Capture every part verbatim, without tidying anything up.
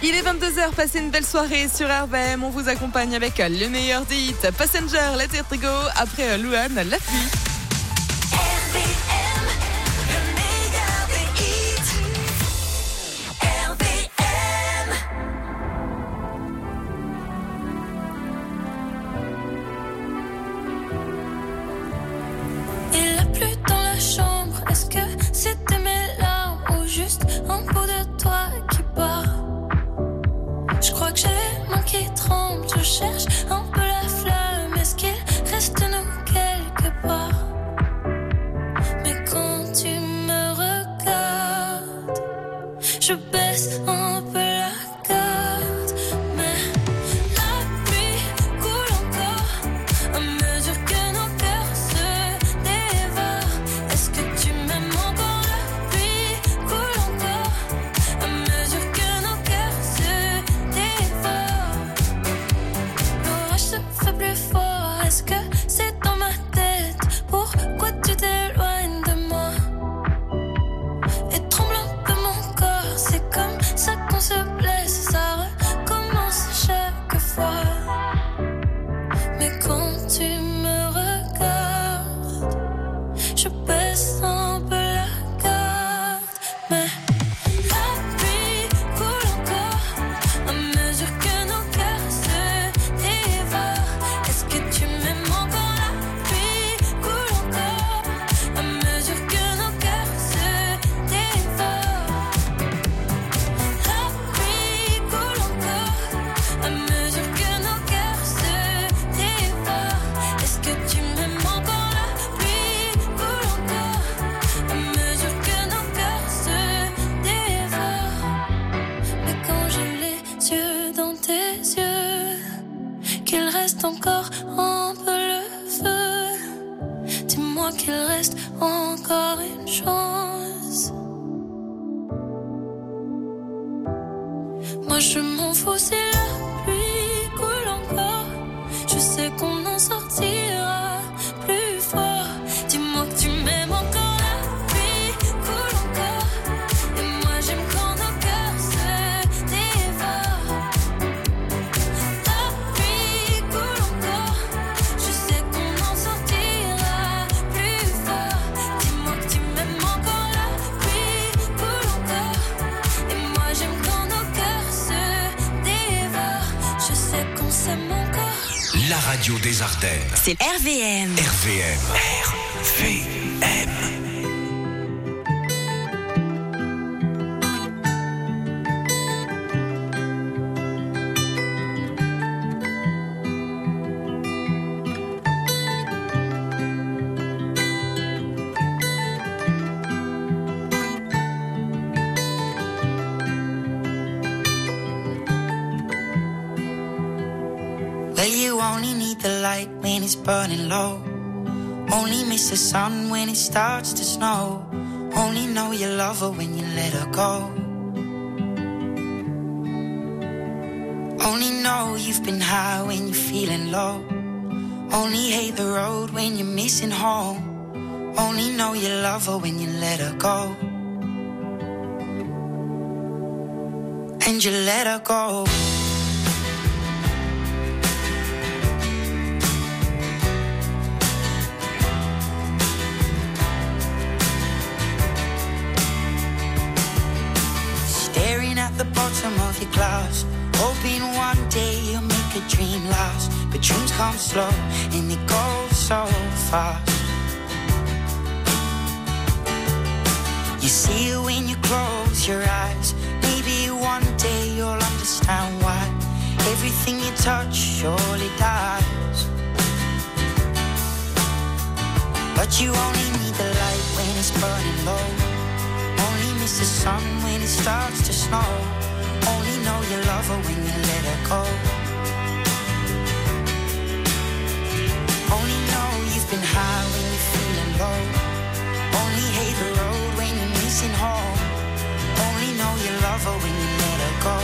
Il est vingt-deux heures, passez une belle soirée sur R V M. On vous accompagne avec le meilleur des hits. Passenger, Let It Go, après Louane, La Pluie. R V M, le meilleur des hits. R V M. Il a plu dans la chambre. Est-ce que c'était mes larmes ou juste un bout de toi qui part? Je crois que j'ai les mains qui tremblent. Je cherche un peu la flamme. Est-ce qu'il reste nous quelque part? Mais quand tu me regardes, je baisse un peu la garde. Mais la pluie coule encore à mesure que nos cœurs se dévorent. Est-ce que tu m'aimes encore? La pluie coule encore à mesure que nos cœurs se dévorent. L'orage se fait plus fort. Est-ce que c'est dans ma tête? Pourquoi tu t'éloignes de moi? Et tremble un peu mon corps. C'est comme ça qu'on se blesse. Ça recommence chaque fois. Mais quand tu me regardes, je baisse un peu la garde. Mais la pluie coule encore à mesure que nos cœurs se dévorent. Est-ce que tu m'aimes encore? La pluie coule encore à mesure que nos cœurs se dévorent. La pluie coule encore à mesure que nos cœurs se dévorent. Est-ce que tu m'aimes encore? La pluie coule encore à mesure que nos cœurs se dévorent. Mais quand j'ai les yeux dans tes yeux, qu'il reste encore un peu le feu, dis-moi qu'il reste encore une chance. Moi je m'en fous si la pluie coule encore. Je sais qu'on en sortira plus fort. Dis-moi que tu m'aimes encore. La pluie coule encore. Et moi j'aime quand nos cœurs se dévorent. La pluie coule encore. Je sais qu'on en sortira plus fort. Dis-moi que tu m'aimes encore. La pluie coule encore. Et moi j'aime quand nos cœurs se dévorent. Je sais qu'on s'aime encore. La radio des Ardennes. C'est R V M. R V M. R V M. Well, you only need the light when it's burning low. Only miss the sun when it starts to snow. Only know you love her when you let her go. Only know you've been high when you're feeling low. Only hate the road when you're missing home. Only know you love her when you let her go. And you let her go. Staring at the bottom of your glass, hoping one day you'll make a dream last. But dreams come slow and they go so fast. You see it when you close your eyes. Maybe one day you'll understand why everything you touch surely dies. But you only need the light when it's burning low. Only miss the sun when it starts to snow. Only know you love her when you let her go. Only know you've been high when you're feeling low. Only hate the road when you're missing home. Only know you love her when you let her go.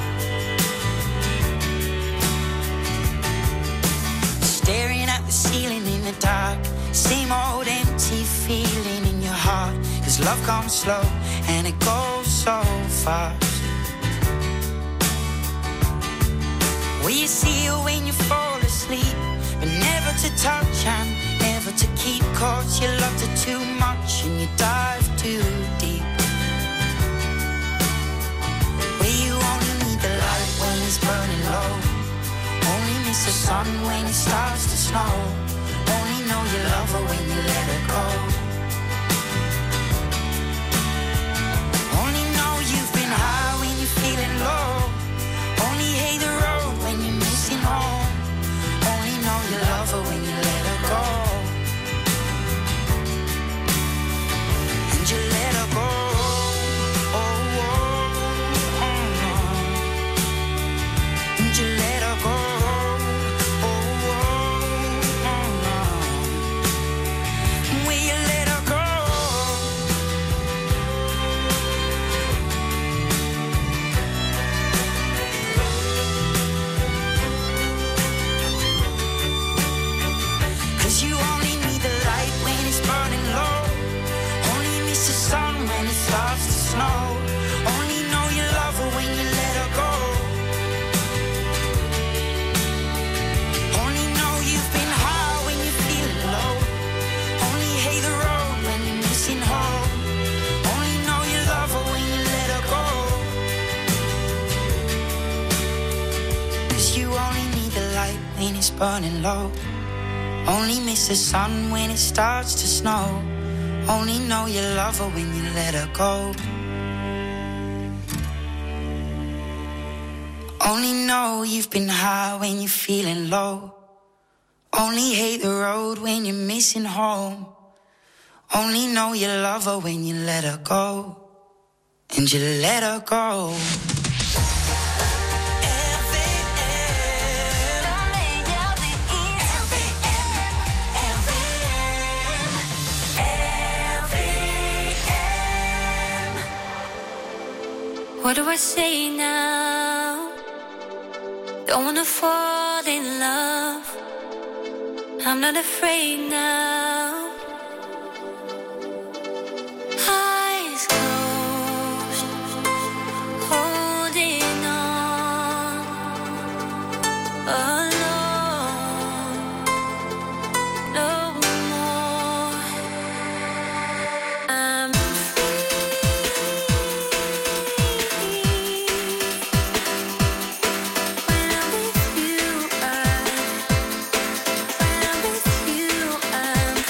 Staring at the ceiling in the dark. Same old empty feeling in your heart. Cause love comes slow and it goes so fast. Will you see her when you fall asleep? But never to touch and never to keep, cause you loved her too much and you dive too deep. Where you only need the light when it's burning low, only miss the sun when it starts to snow, only know you love her when you let her go. Only know you've been high when you're feeling low, only hate the road when you're missing home, only know you love her when you let her go. And you let her go. Oh, oh, oh, no. And you let her go. Oh, oh, oh, no. Will you let her go? Cause you only need the light when it's burning low, only miss the sun when it starts to snow, only know you love her when you let her go. Only know you've been high when you're feeling low, only hate the road when you're missing home, only know you love her when you let her go. Cause you only need the light when it's burning low, only miss the sun when it starts to snow, only know you love her when you let her go. Only know you've been high when you're feeling low, only hate the road when you're missing home, only know you love her when you let her go. And you let her go. What do I say now? Don't wanna fall in love, I'm not afraid now. Eyes closed, holding on, alone, no more. I'm free. When I'm with you, I'm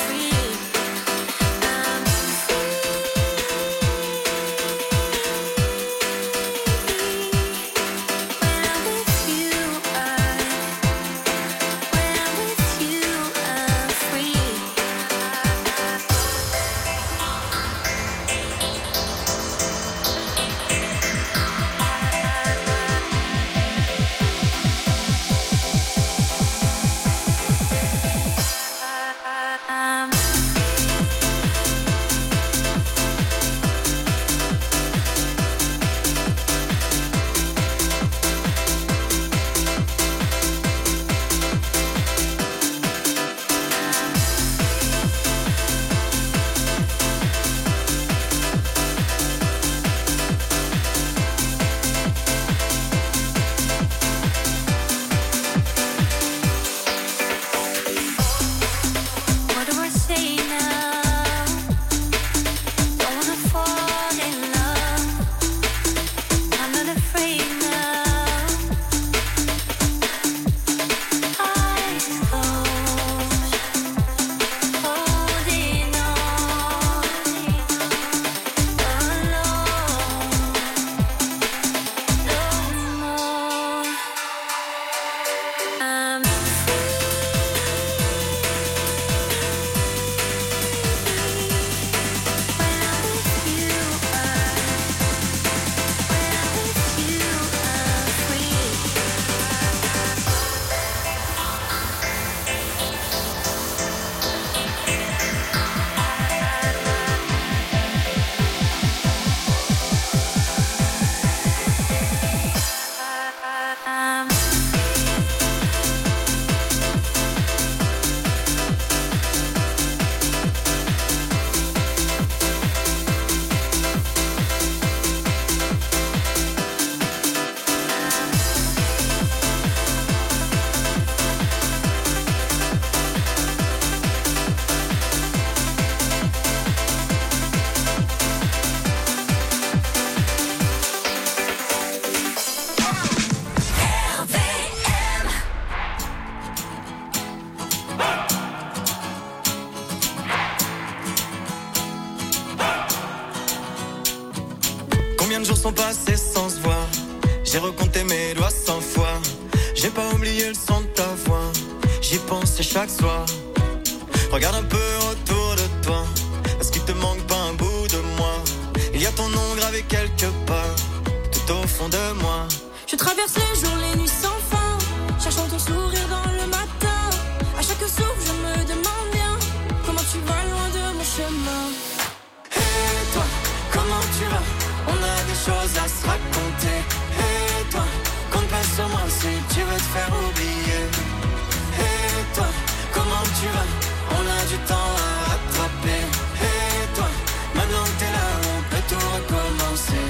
Combien de jours sont passés sans se voir? J'ai recompté mes doigts cent fois. J'ai pas oublié le son de ta voix. J'y pensais chaque soir. Regarde un peu autour de toi. Est-ce qu'il te manque pas un bout de moi? Il y a ton nom gravé quelque part, tout au fond de moi. Je traverse les jours, les nuits sans fin, cherchant ton sourire dans le matin. À chaque souffle, je me demande bien comment tu vas loin de mon chemin. Et toi, comment tu vas? On a des choses à se raconter. Et toi, compte pas sur moi si tu veux te faire oublier. Et toi, comment tu vas? On a du temps à rattraper. Et toi, maintenant que t'es là, on peut tout recommencer.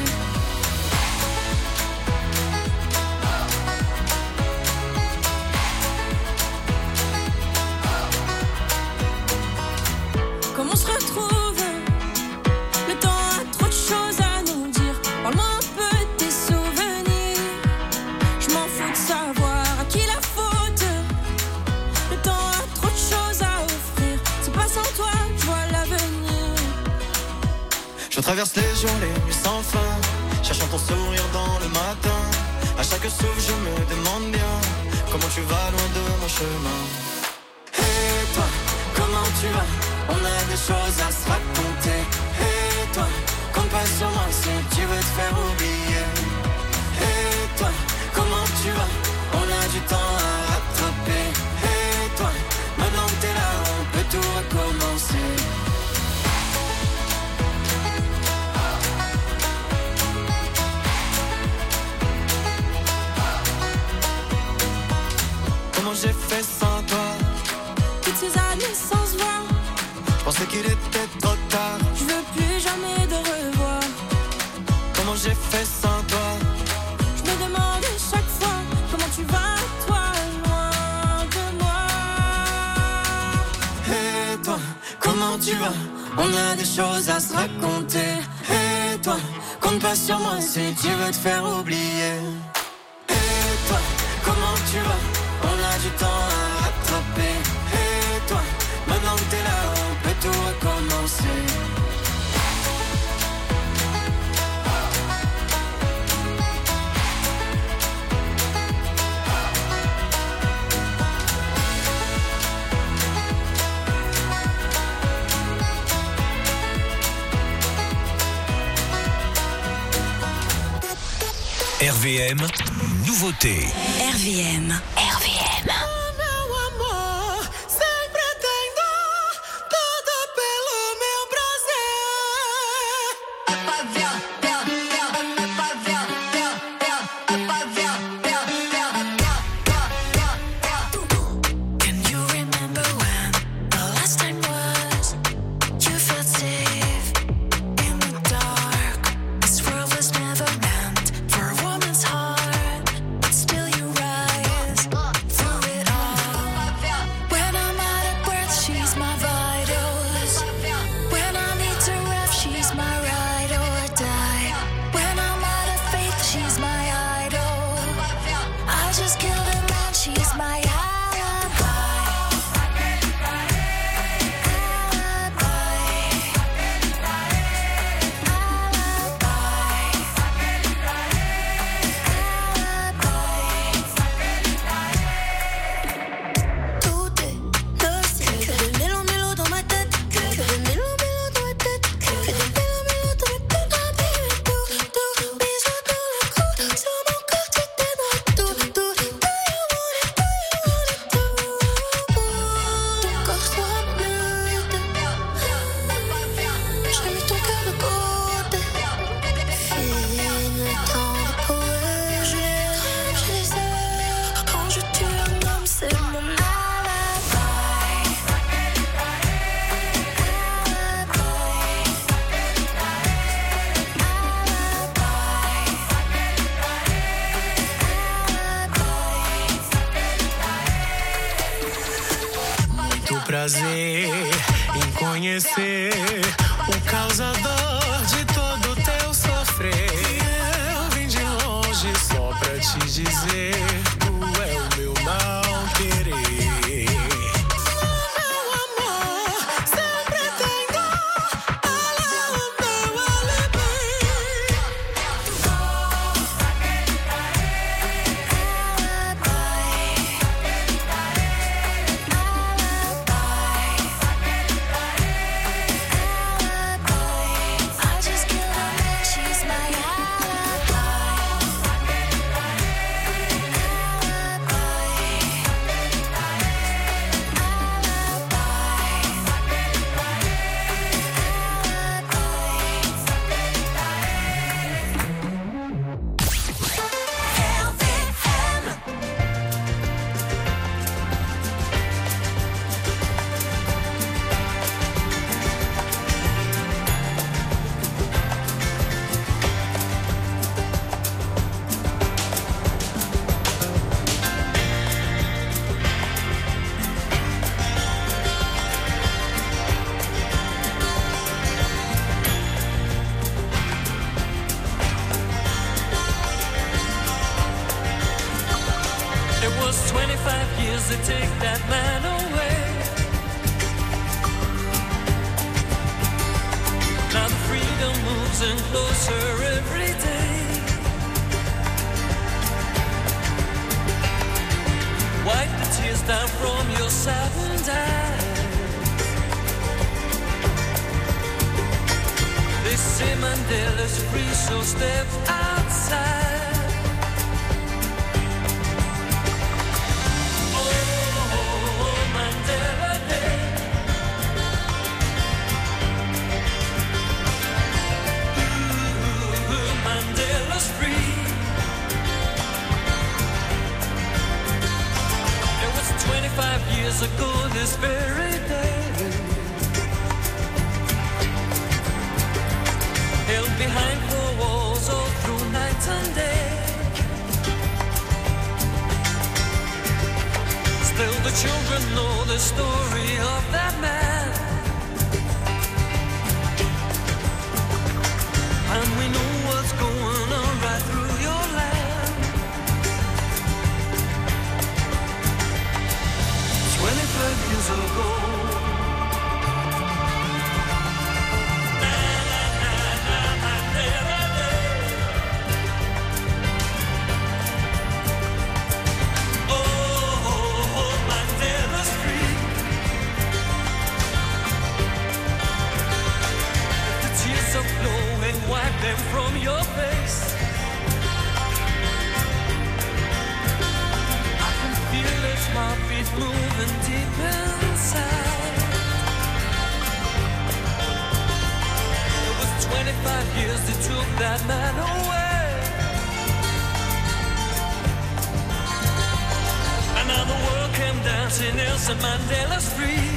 Comment on se retrouve? Le temps a trop de choses à nous dire. Parle-moi un peu de tes souvenirs. Je m'en fous de savoir à qui la faute. Le temps a trop de choses à offrir. C'est pas sans toi que je vois l'avenir. Je traverse les jours, les nuits sans fin, cherchant ton sourire dans le matin. À chaque souffle, je me demande bien comment tu vas loin de mon chemin. Et toi, comment tu vas? On a des choses à se raconter. Et toi, compte pas sur moi si tu veux te faire oublier. Et toi, comment tu vas? On a du temps à rattraper. Et toi, maintenant que t'es là, on peut tout recommencer. Comment j'ai fait sans toi? Toutes ces années sans se voir, Je pensais qu'il était trop tard. je veux plus jamais de revoir. Comment j'ai fait sans toi? Je me demande chaque fois comment tu vas, toi, loin de moi. Et toi, comment tu vas? On a des choses à se raconter. Et toi, compte pas sur moi si tu veux te faire oublier. Et toi, comment tu vas? On a du temps à rattraper. Et toi, maintenant que t'es là, on peut tout recommencer. R V M, nouveauté. R V M. R V M. Prazer em conhecer o causador de todo teu sofrer. Eu vim de longe só pra te dizer, tu é o meu mal querer. Meu amor, sempre tem dor, ela é o meu alibi. years they take that man away. Now the freedom moves in closer every day. Wipe the tears down from your saddened eyes. They say Mandela's free, so step outside. Five years ago this very day, held behind four walls all through night and day. Still the children know the story of that man, and we know what's going on right through your land. Twenty-five years ago, na, na, na, na, Mandela Day. Oh, oh, oh, Mandela's free. If the tears are flowing, wipe them from your face. Feel his heartbeat moving deep inside. It was twenty-five years that took that man away, and now the world came dancing, Nelson Mandela's free.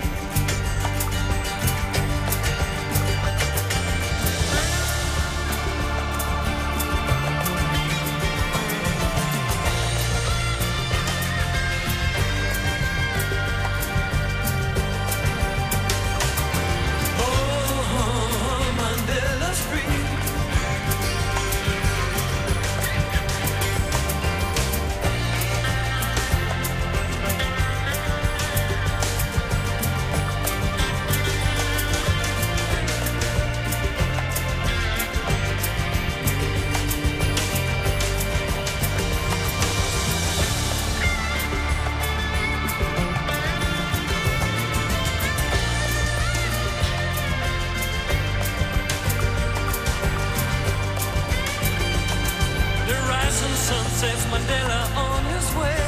Sets Mandela on his way.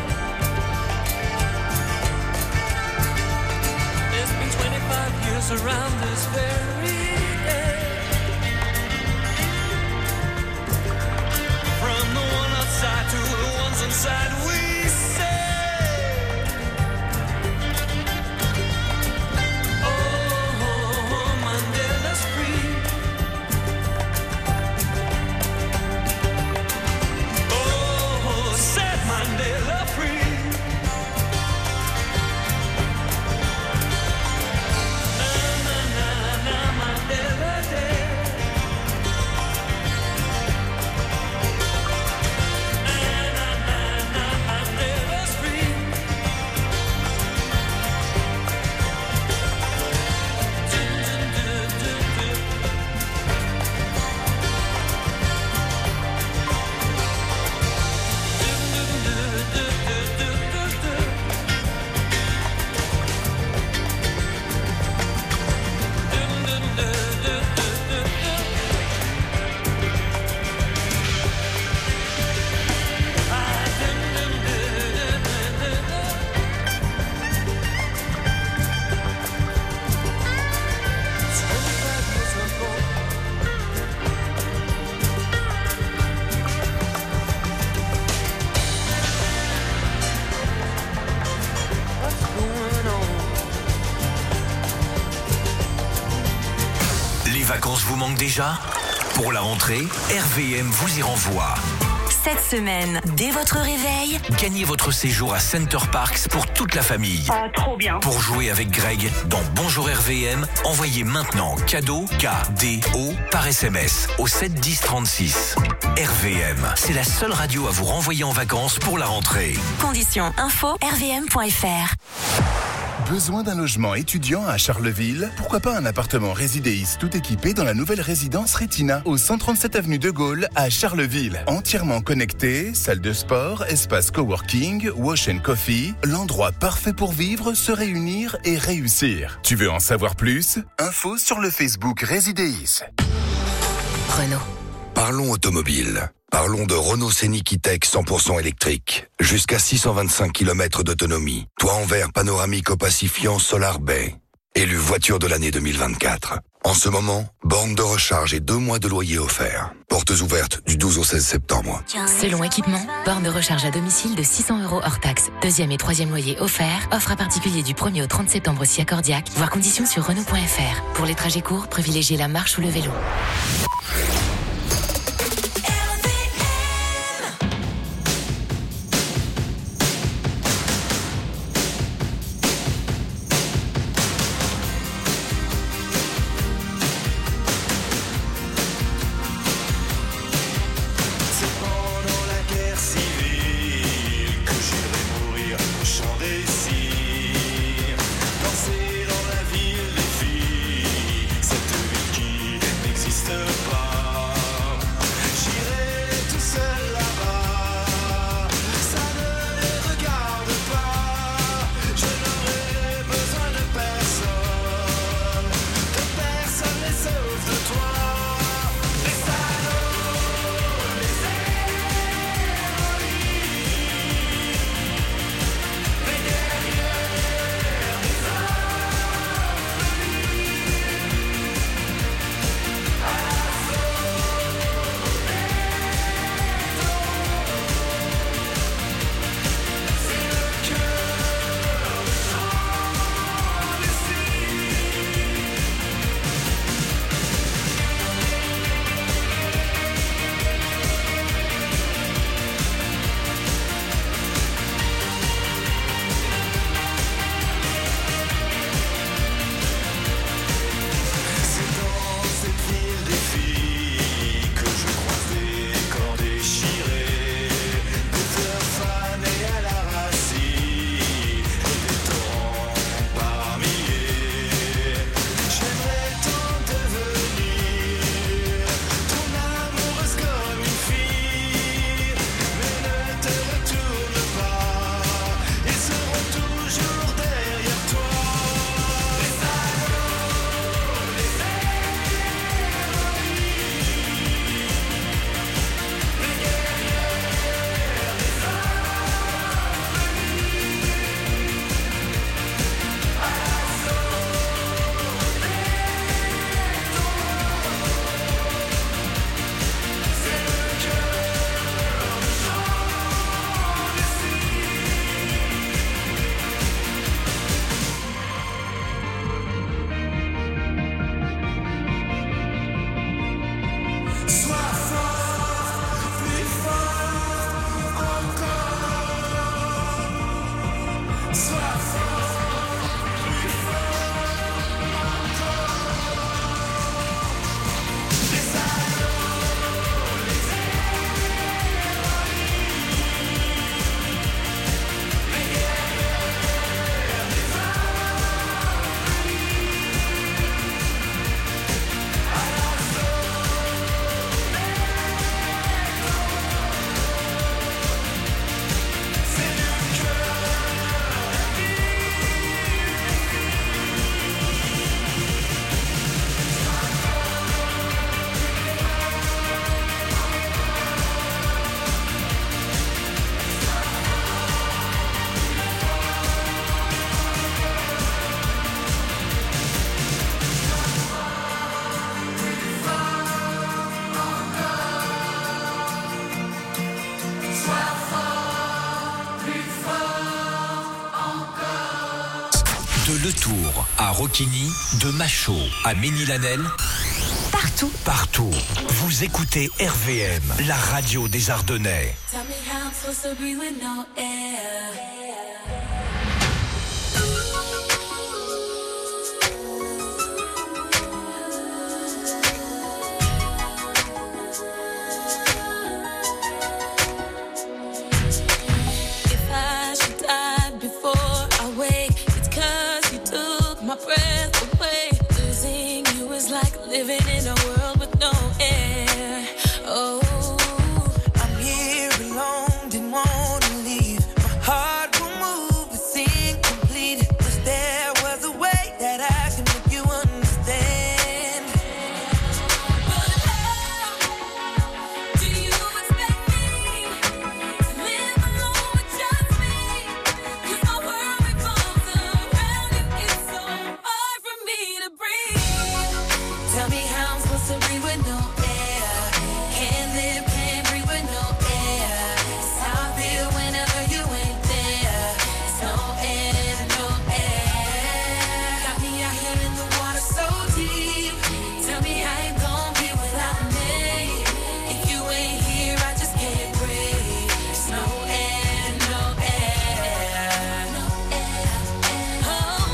It's been twenty-five years around this very day. From the one outside to the ones inside, we say, oh, oh, oh, Mandela's free. Mandela free. Na na na na Mandela Day. Na na na na Mandela's free. Dun, dun, dun, dun, dun. Les vacances vous manquent déjà ? Pour la rentrée, R V M vous y renvoie. cette semaine, dès votre réveil, Gagnez votre séjour à Center Parcs pour toute la famille. Ah, trop bien. Pour jouer avec Greg dans Bonjour R V M, envoyez maintenant cadeau K D O par S M S au sept dix trente-six. R V M, c'est la seule radio à vous renvoyer en vacances pour la rentrée. conditions info r v m point f r. Besoin d'un logement étudiant à Charleville? Pourquoi pas un appartement Résidéis tout équipé dans la nouvelle résidence Retina au cent trente-sept avenue de Gaulle à Charleville. Entièrement connecté, salle de sport, espace coworking, wash and coffee, l'endroit parfait pour vivre, se réunir et réussir. Tu veux en savoir plus? Info sur le Facebook Résidéis. Renault. Parlons automobile. Parlons de Renault Scénic E-Tech cent pour cent électrique. Jusqu'à six cent vingt-cinq kilomètres d'autonomie. Toit en verre panoramique opacifiant Solar Bay. Élu voiture de l'année deux mille vingt-quatre. En ce moment, borne de recharge et deux mois de loyer offerts. Portes ouvertes du douze au seize septembre. Selon équipement, borne de recharge à domicile de six cents euros hors taxe. Deuxième et troisième loyer offert. Offre à particulier du premier au trente septembre si accordiaque. Voir conditions sur Renault point f r. Pour les trajets courts, privilégiez la marche ou le vélo. De Le Tour à Roquigny, de Machaut à Ménilhanel. Parfait Partout. Partout. Vous écoutez R V M, la radio des Ardennais. Tell me how I'm supposed to breathe with no air. If I should die before I wake, it's 'cause you took my breath away. Losing you is like living in a world with no air. Oh, I'm here alone, didn't want to leave. My heart will move, it's incomplete. Wish there was a way that I can make you understand. but how do you expect me to live alone with just me? 'Cause my world revolves around you. It's so hard for me to breathe. Tell me how I'm supposed to breathe with no air. Can't live, can't breathe with no air. It's how I feel whenever you ain't there. It's no air, no air. Got me out here in the water so deep. Tell me how you gon' be without me. If you ain't here, I just can't breathe. It's no air, no air. No air. Oh,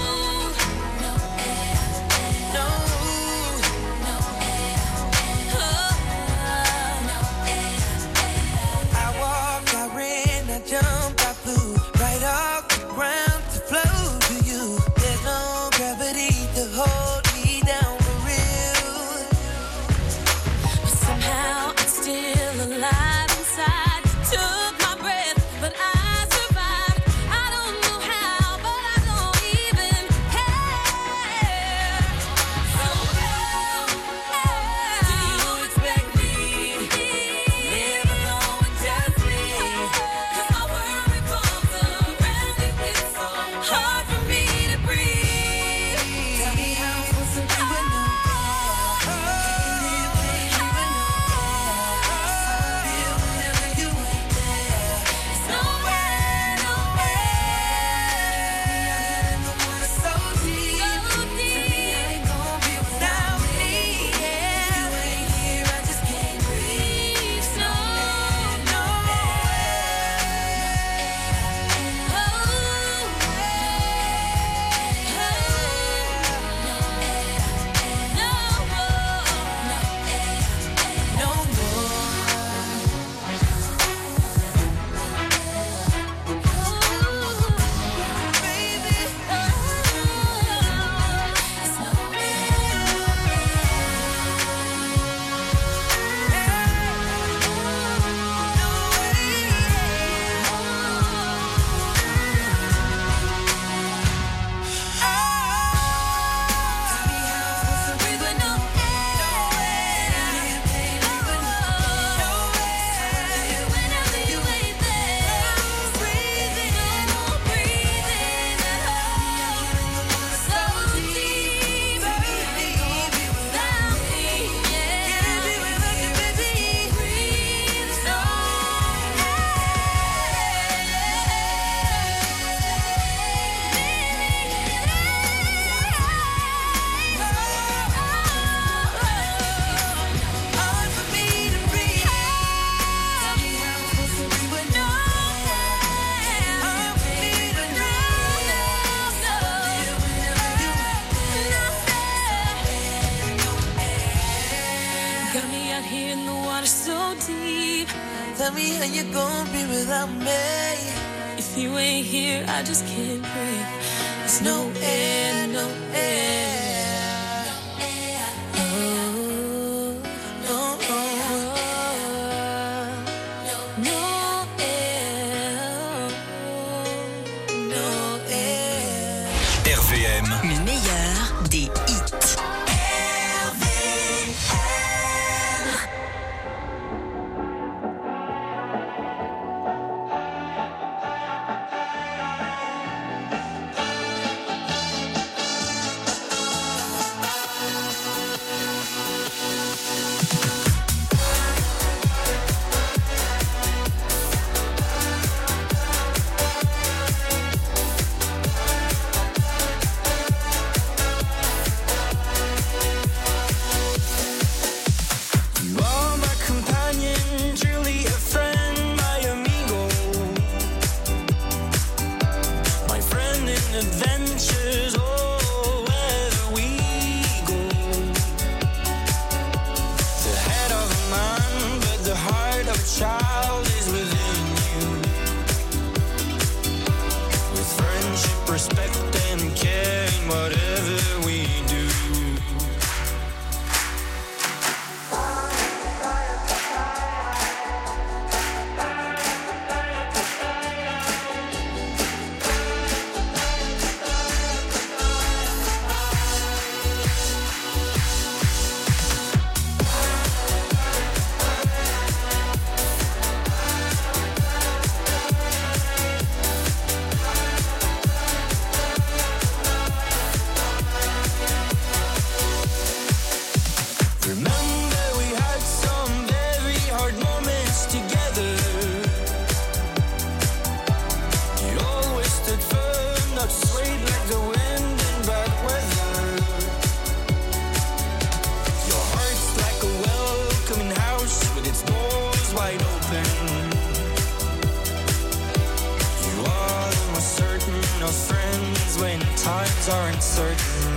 no air. No, No air. Oh, no air. I walked, I ran, I jumped, I flew right off the ground to flow to you. There's no gravity to hold me down for real. But somehow I'm still alive inside. You took my breath, but I survived. I don't know how, but I don't even care. So how do you expect me to live alone with just me? 'Cause my world revolves around you. It's so hard for me to breathe. Tell me how I'm supposed to be with no Got me out here in the water so deep. Tell me how you gon' be without me. If you ain't here, I just can't breathe. There's no air, no air. Oh, no air. No air. No air. R V M, Le meilleur des hits. child is within you. With friendship, respect, and care in whatever we do. Are uncertain.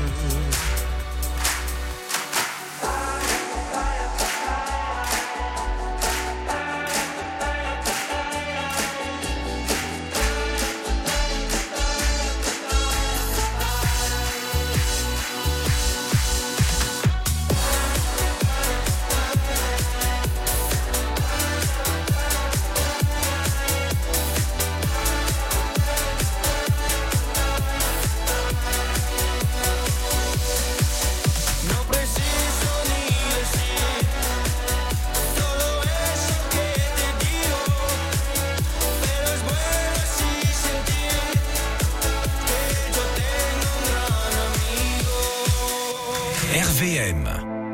R V M.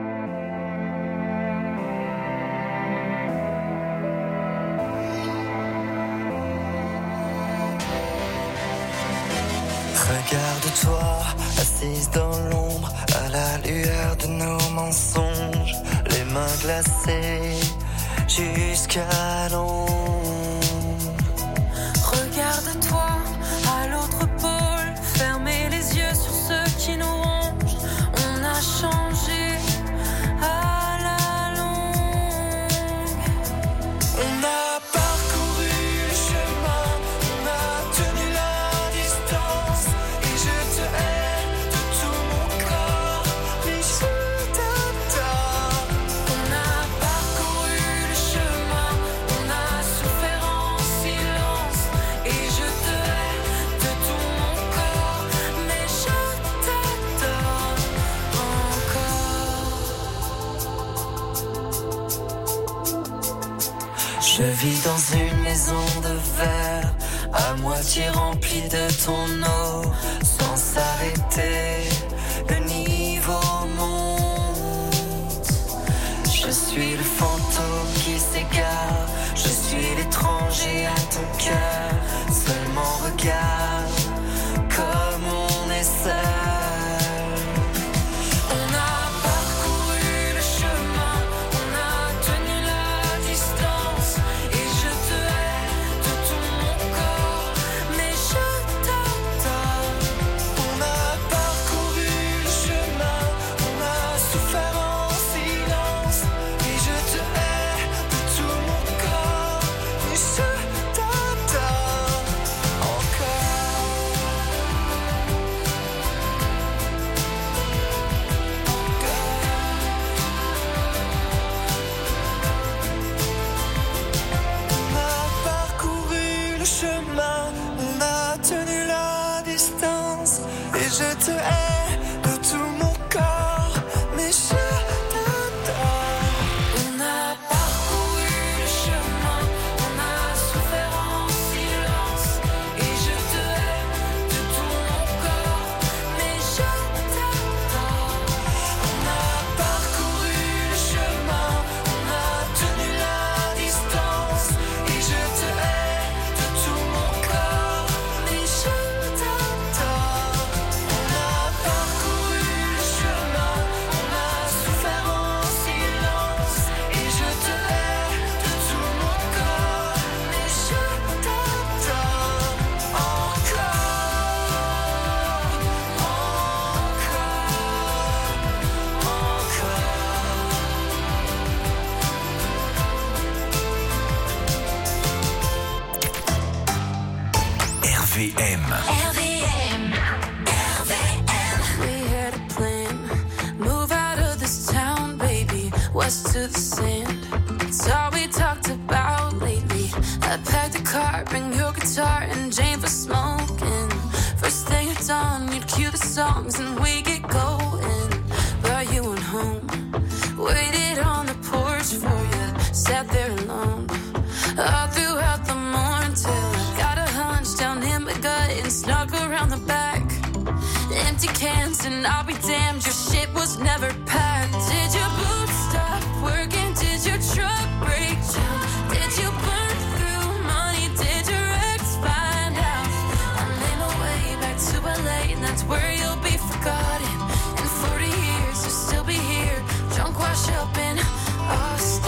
Regarde-toi, assise dans l'ombre, à la lueur de nos mensonges, les mains glacées jusqu'à l'ombre. Regarde-toi, à l'autre pôle, fermez les yeux sur ceux qui nous rongent. On a changé à la longue. On a parcouru le chemin, on a tenu la distance, et je te hais de tout mon corps, mais je t'adore. On a parcouru le chemin, on a souffert en silence, et je te hais de tout mon corps, mais je t'adore encore. Je vis dans une maison de verre, à moitié remplie de ton eau, sans s'arrêter, le niveau monte. Je suis le fantôme qui s'égare, je suis l'étranger à ton cœur, seulement regarde comme on est seul. On a parcouru le chemin, on a tenu la distance, et je te hais de tout mon corps, mais je t'adore. On a parcouru le chemin, on a souffert en silence, et je te V M. R V M. R V M. We had a plan. Move out of this town, baby. West to the sand. It's all we talked about lately. I packed the car, bring your guitar and Jane for smoking. First thing at dawn, you'd cue the songs and we get going. But you went home, waited on the porch for you, sat there alone. All throughout the morning till I got a hunch down in my gut and snuck around the back. Empty cans and I'll be damned, your shit was never packed. Did your boots stop working? Did your truck break down? Did you burn through money? Did your ex find out? I made my way back to L A and that's where you'll be forgotten. In forty years you'll still be here, drunk wash up in Austin.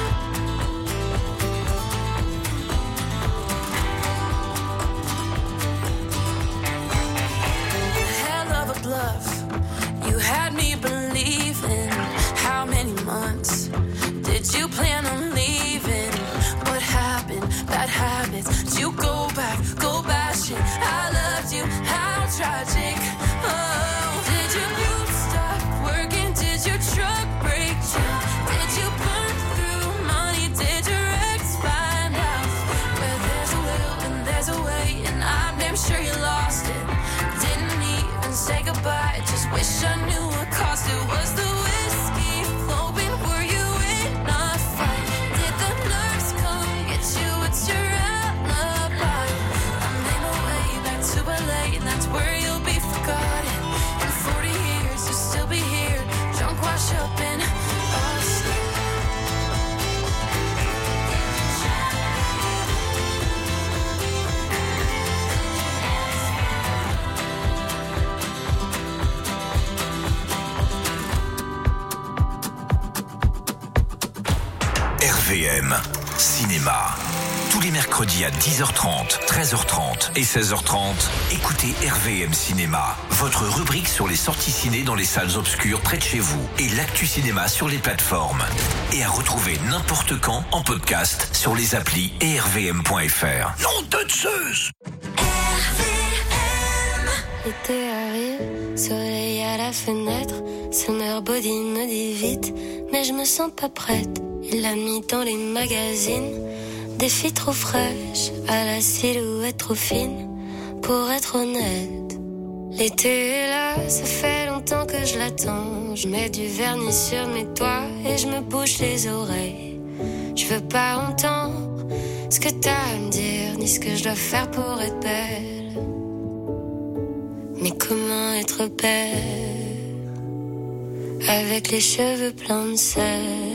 Bluff. You had me believing. How many months did you plan on leaving? What happened? Bad habits. Did you go back? Go bashing. I loved you. How tragic. Oh, did your boots stop working? Did your truck break down? Did you burn through money? Did your ex find out? Where there's a will and there's a way, and I'm damn sure you lost it. Say goodbye, just wish I knew what cost it. Was the whiskey flowing? Were you in a fight? Did the nurse come get you? What's your alibi? I made my way back to L A and that's where you'll be forgotten. In forty years you'll still be here, drunk wash up in Austin. R V M, cinéma. Tous les mercredis à dix heures trente, treize heures trente et seize heures trente, écoutez R V M Cinéma, votre rubrique sur les sorties ciné dans les salles obscures près de chez vous et l'actu cinéma sur les plateformes. Et à retrouver n'importe quand en podcast sur les applis et r v m point f r. Non de Zeus! L'été arrive, soleil à la fenêtre, Summer Body me dit vite, mais je me sens pas prête. Il l'a mis dans les magazines, des filles trop fraîches, à la silhouette trop fine, pour être honnête. L'été est là, ça fait longtemps que je l'attends. Je mets du vernis sur mes doigts et je me bouche les oreilles. Je veux pas entendre ce que t'as à me dire, ni ce que je dois faire pour être belle. Mais comment être belle avec les cheveux pleins de sel?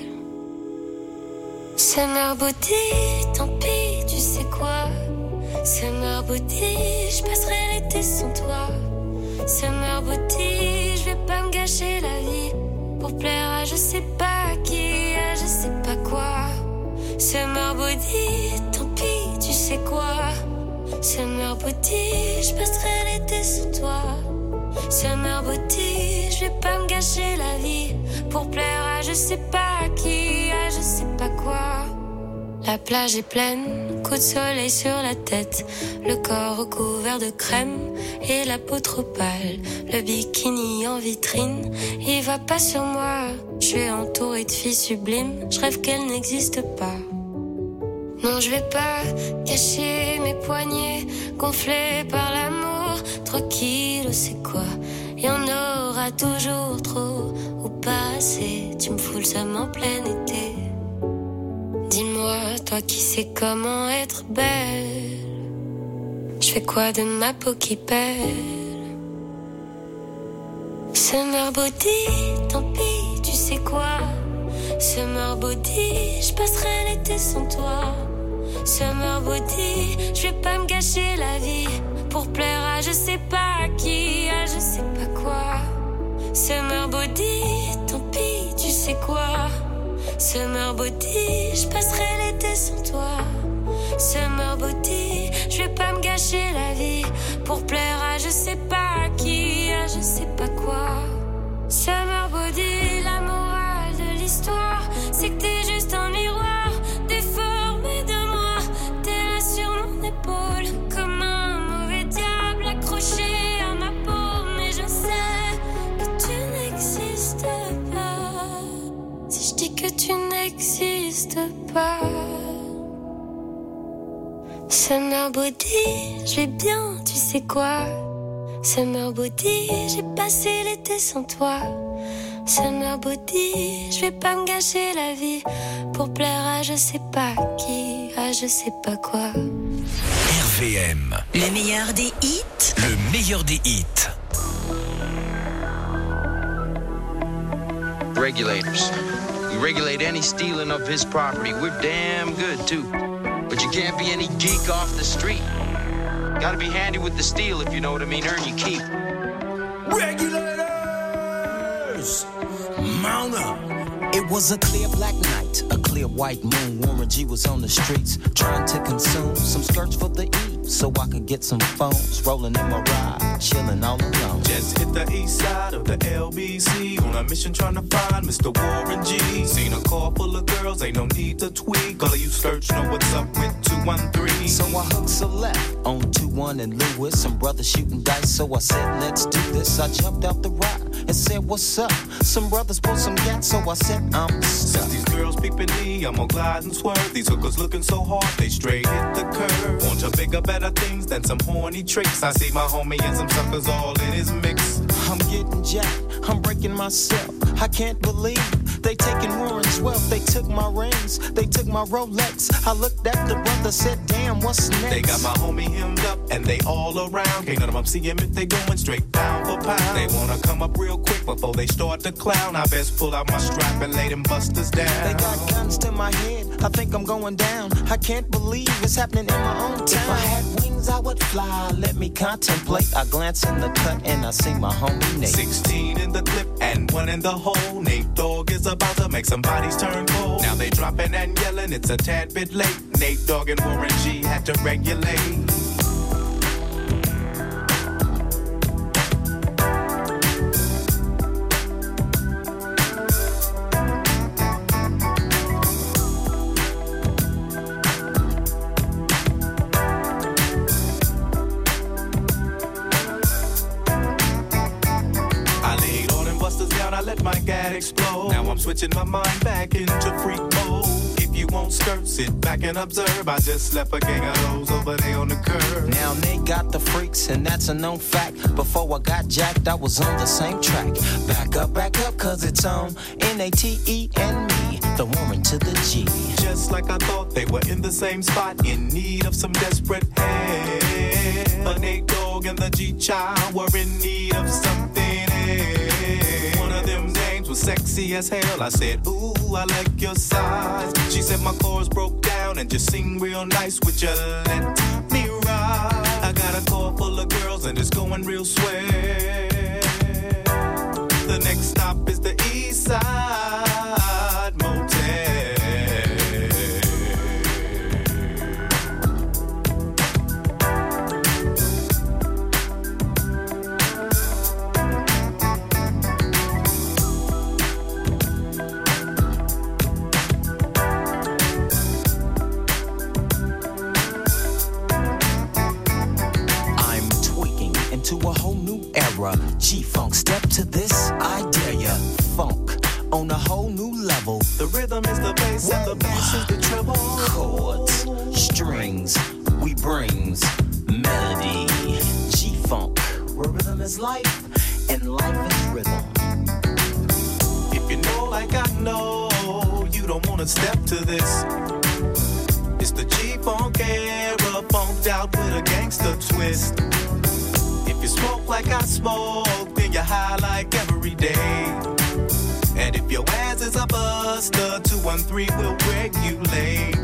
Summer Body, tant pis, tu sais quoi? Summer Body, je passerai l'été sans toi. Summer Body, je vais pas me gâcher la vie pour plaire à je sais pas qui, à je sais pas quoi. Summer Body, tant pis, tu sais quoi? Summer Body, je passerai l'été sans toi. Summer Body, je vais pas me gâcher la vie pour plaire à je sais pas qui, à je sais pas quoi. La plage est pleine, coup de soleil sur la tête, le corps recouvert de crème et la peau trop pâle, le bikini en vitrine, il va pas sur moi. Je suis entourée de filles sublimes, je rêve qu'elles n'existent pas. Non, je vais pas cacher mes poignets gonflés par l'amour. Trois kilos, c'est quoi? Y en aura toujours trop ou pas assez. Tu me fous le seum en plein été. Dis-moi, toi qui sais comment être belle, je fais quoi de ma peau qui pèle? Summer Body, tant pis, tu sais quoi? Summer Body, je passerai l'été sans toi. Summer Body, je vais pas me gâcher la vie pour plaire à je sais pas qui, à je sais pas quoi. Summer Body, tant pis, tu sais quoi? Summer Body, je passerai l'été sans toi. Summer Body, je vais pas me gâcher la vie pour plaire à je sais pas qui, à je sais pas quoi. Summer Body, la morale de l'histoire, c'est que t'es juste un miroir déformé de moi. T'es là sur mon épaule comme un que tu n'existes pas. Summer body, je vais bien, tu sais quoi. Summer body, j'ai passé l'été sans toi. Summer body, je vais pas me gâcher la vie pour plaire à je sais pas qui, à je sais pas quoi. R V M. Le meilleur des hits. Le meilleur des hits. Regulators. We regulate any stealing of his property. We're damn good too. But you can't be any geek off the street. Gotta be handy with the steel if you know what I mean. Earn your keep. Regulators, mount up. It was a clear black night, a clear white moon. Warren G was on the streets trying to consume some skirts for the E, so I could get some phones. Rolling in my ride, chilling all alone. Just hit the east side of the L B C on a mission trying to find Mister Warren G. Seen a car full of girls, ain't no need to tweak. All of you skirts know what's up with two one three. So I hooked a left on two one and Lewis. Some brothers shooting dice, so I said, let's do this. I jumped out the ride and said, what's up? Some brothers pulled some gas, so I said, I'm stuck. Since these girls peeping me, I'm gonna glide and swerve. These hookers looking so hard, they straight hit the curve. Want to bigger, better things than some horny tricks. I see my homie and some suckers all in his mix. I'm getting jacked, I'm breaking myself. I can't believe they taking Warren's wealth. They took my rings, they took my Rolex. I looked at the brother, said, damn, what's next? They got my homie hemmed up and they all around. Can't none of them see him if they going straight pound for pound. They wanna come up real quick before they start to clown. I best pull out my strap and lay them busters down. They got guns to my head, I think I'm going down. I can't believe it's happening in my own town. If I had wings, I would fly, let me contemplate. I glance in the cut and I see my homie Nate. Sixteen in the clip and one in the hole. Nate Dogg is about to make some bodies turn cold. Now they dropping and yelling, it's a tad bit late. Nate Dogg and Warren G had to regulate. My gat explode. Now I'm switching my mind back into freak mode. If you won't skirt, sit back and observe. I just left a gang of those over there on the curb. Now they got the freaks and that's a known fact. Before I got jacked, I was on the same track. Back up, back up, cause it's on N A T E and me, the Warren to the G. Just like I thought, they were in the same spot, in need of some desperate help. But Nate Dogg and the G-Child were in need of something else. One of them dames was sexy as hell. I said, ooh, I like your size. She said my chords broke down and just sing real nice. Would you let me ride? I got a car full of girls and it's going real swell. The next stop is the East Side Motel. To a whole new era, G-Funk, step to this, I dare ya. Funk on a whole new level. The rhythm is the bass and the bass is the treble. Chords, strings, we brings melody. G-Funk, where rhythm is life and life is rhythm. If you know like I know, you don't wanna step to this. It's the G-Funk era, funked out with a gangster twist. If you smoke like I smoke, then you're high like every day. And if your ass is a buster, two one three will regulate.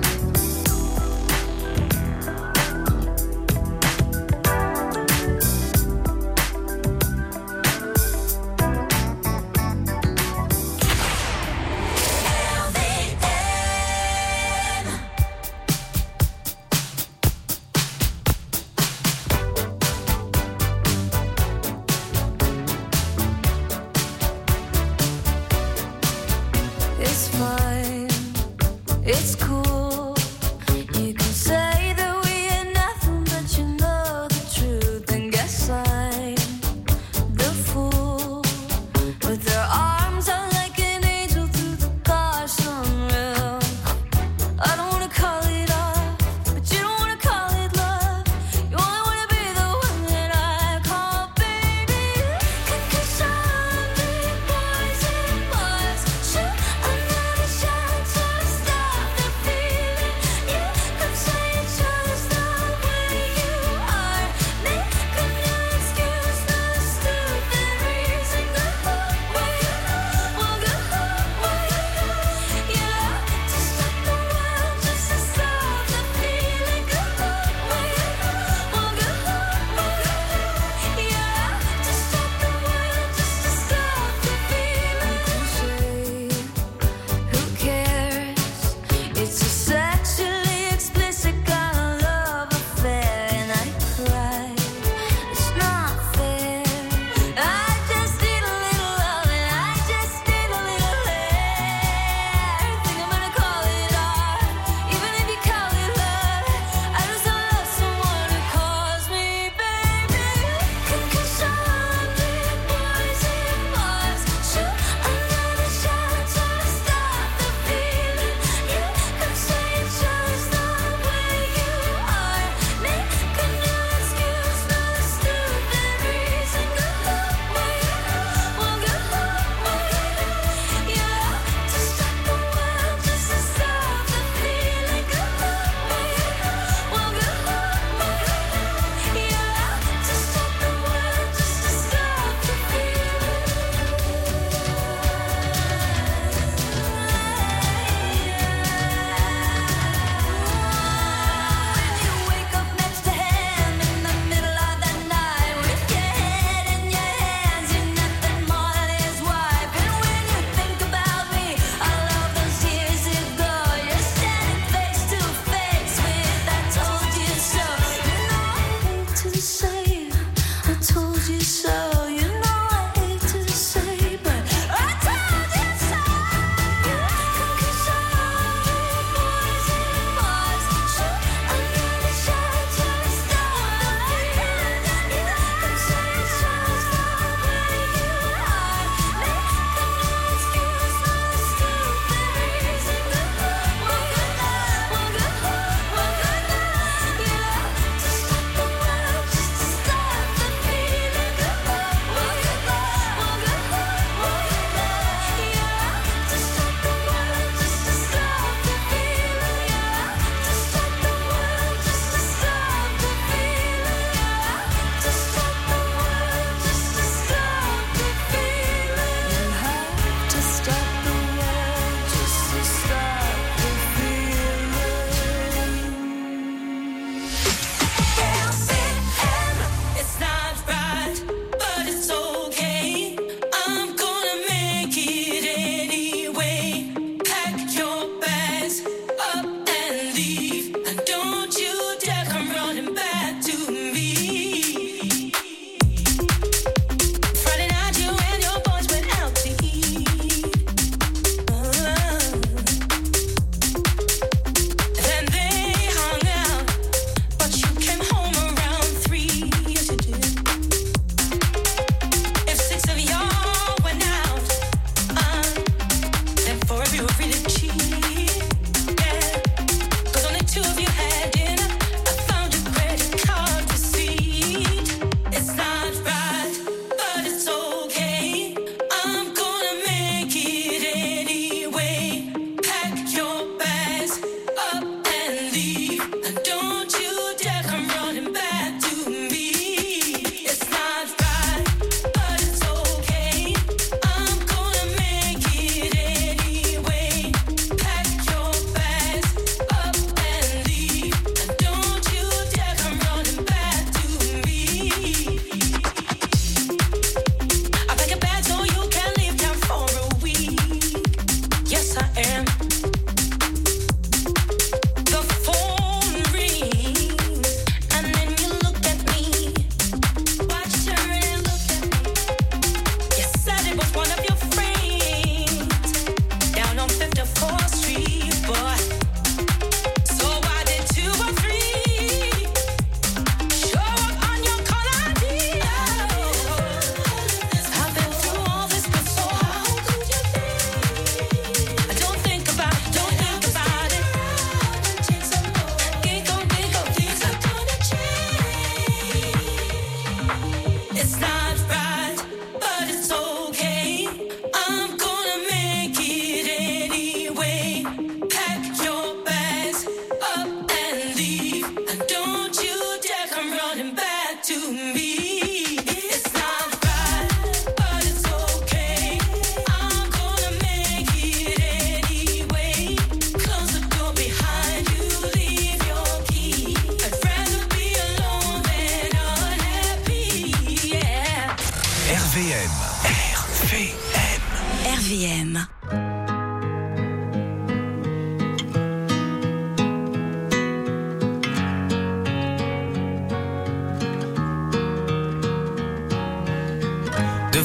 It's fine, it's cool. You can say that we ain't nothing, but you know the truth. And guess I'm the fool. But their arms are like an angel through the car. So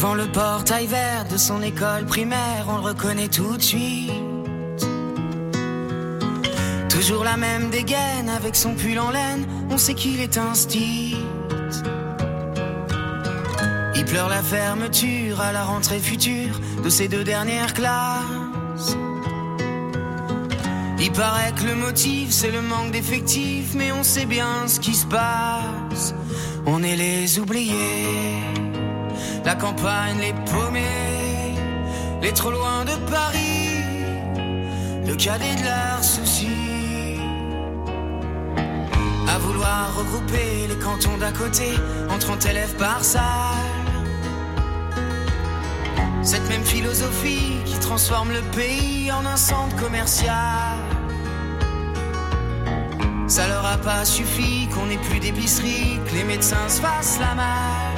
Devant le portail vert de son école primaire, on le reconnaît tout de suite. Toujours la même dégaine avec son pull en laine, on sait qu'il est un stit. Il pleure la fermeture à la rentrée future de ses deux dernières classes. Il paraît que le motif c'est le manque d'effectifs, mais on sait bien ce qui se passe. On est les oubliés, la campagne, les paumés, les trop loin de Paris, le cadet de leurs soucis. À vouloir regrouper les cantons d'à côté en trente élèves par salle. Cette même philosophie qui transforme le pays en un centre commercial. Ça leur a pas suffi qu'on ait plus d'épicerie, que les médecins se fassent la malle.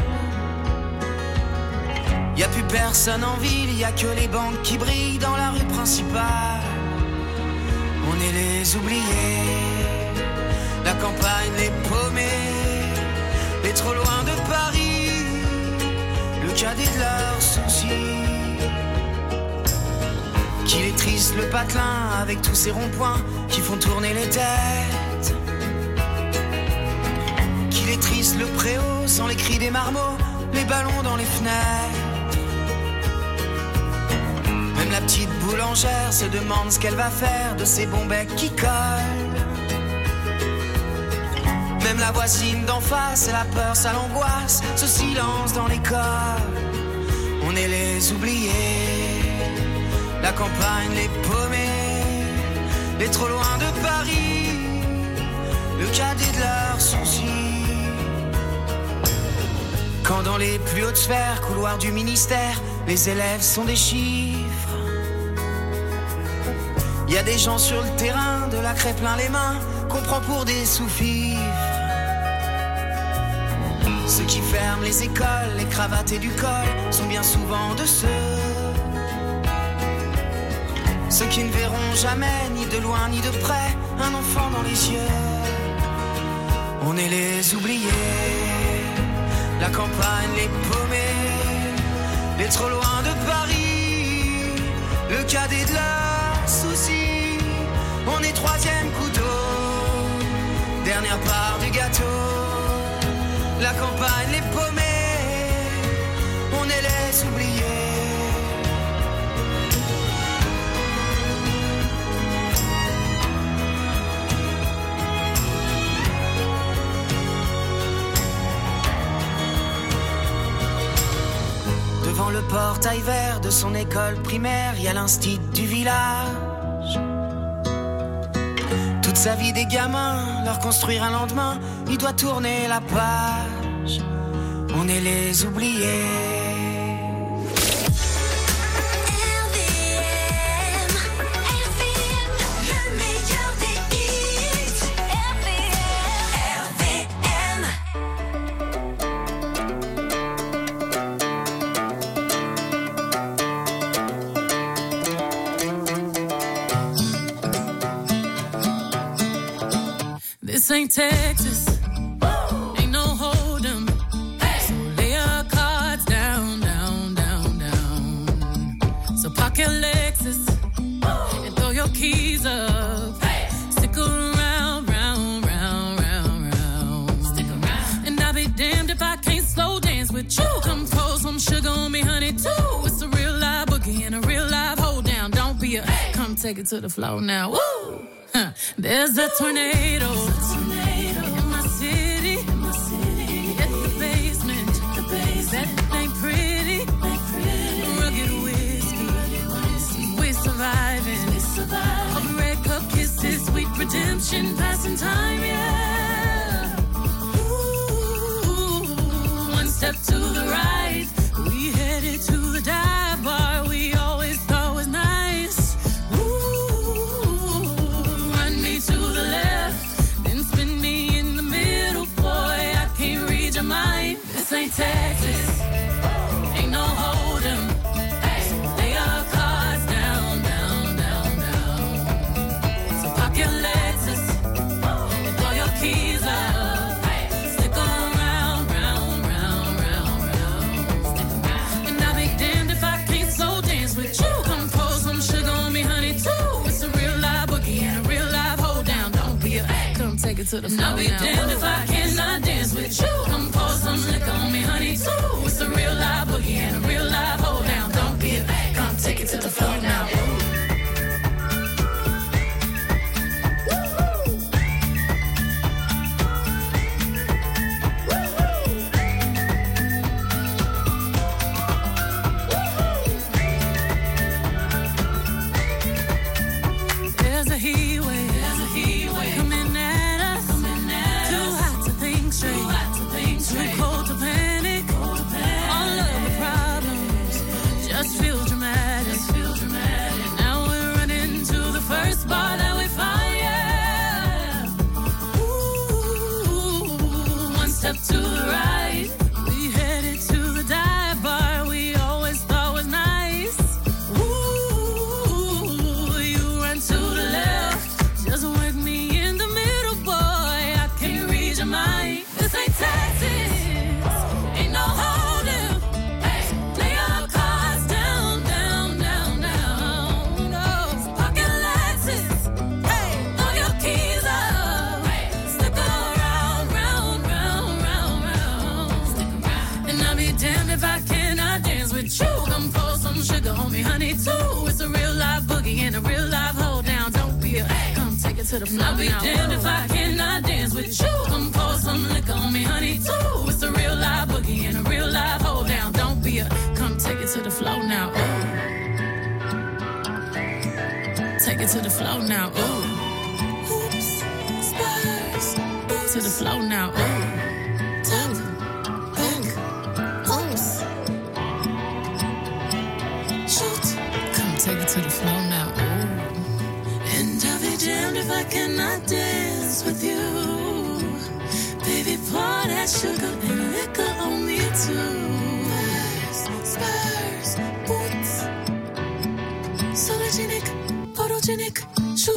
Y a plus personne en ville, y a que les banques qui brillent dans la rue principale. On est les oubliés, la campagne, les paumés, les trop loin de Paris, le cadet de leurs soucis. Qu'il est triste le patelin avec tous ces ronds-points qui font tourner les têtes. Qu'il est triste le préau sans les cris des marmots, les ballons dans les fenêtres. Même la petite boulangère se demande ce qu'elle va faire de ces bons becs qui collent. Même la voisine d'en face, elle a peur, ça l'angoisse, ce silence dans l'école. On est les oubliés, la campagne, les paumés, les trop loin de Paris, le cadet de leurs soucis. Quand dans les plus hautes sphères, couloirs du ministère, les élèves sont des chiffres. Y a des gens sur le terrain, de la craie plein les mains, qu'on prend pour des sous-fifres. Ceux qui ferment les écoles, les cravates et du col, sont bien souvent de ceux. Ceux qui ne verront jamais, ni de loin ni de près, un enfant dans les yeux. On est les oubliés, la campagne, les paumés, les trop loin de Paris, le cadet de leurs soucis. On est troisième couteau, dernière part du gâteau. La campagne, les paumés, on est les oubliés. Devant le portail vert de son école primaire, il y a l'instit du village. Toute sa vie des gamins, leur construire un lendemain, il doit tourner la page. On est les oubliés. This ain't Texas, ain't no hold 'em. So lay your cards down, down, down, down. So park your Lexus and throw your keys up. Stick around, round, round, round, round. Stick around. And I'll be damned if I can't slow dance with you. Come pour some sugar on me, honey, too. It's a real live boogie and a real live hold down. Don't be a, come take it to the floor now. Woo! Huh. There's a tornado. In my city, in my city, at the basement, the basement. That ain't pretty, ain't pretty. Rugged whiskey, we're surviving. We surviving. All the red cup kisses, sweet redemption, passing time, yeah. Ooh, one step to the right, we headed to the dive bar we always thought was nice. Ooh, run me to the left, then spin me in the middle, boy, I can't read your mind. This ain't Texas, ain't no hold 'em. So lay your cards down, down, down, down. So pop your Lexus and throw your keys up. Stick around, round, round, round, round. take it to the floor. I'll be damned if I cannot dance with you. Come pour some liquor on me, honey, too. It's a real live boogie and a real live hold down. Don't be a come take it to the floor now. To the I'll be damned if I cannot dance with you. Come pour some liquor on me, honey, too. It's a real live boogie and a real live hold down. Don't be a come take it to the floor now. Ooh. Take it to the floor now. Ooh. Oops, spurs. To the floor now. Ooh. Talk, back, oops. Shoot. Come take it to the floor now. Ooh. Damned if I cannot dance with you. Baby, pour that sugar and liquor on me too. Spurs, spurs, boots. Sologenic, photogenic.